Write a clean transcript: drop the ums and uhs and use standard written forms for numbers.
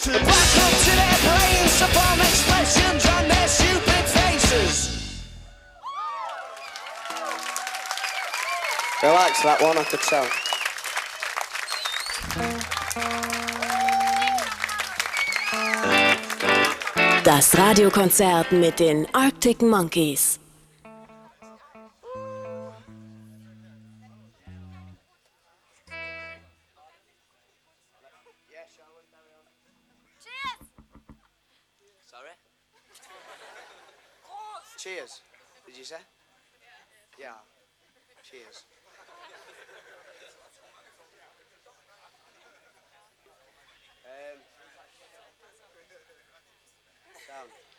Welcome to their planes to form expressions on their stupid faces. Relax, that one, I could tell. Das Radiokonzert mit den Arctic Monkeys. Sorry? Cheers, did you say? Yeah. Cheers. Sound.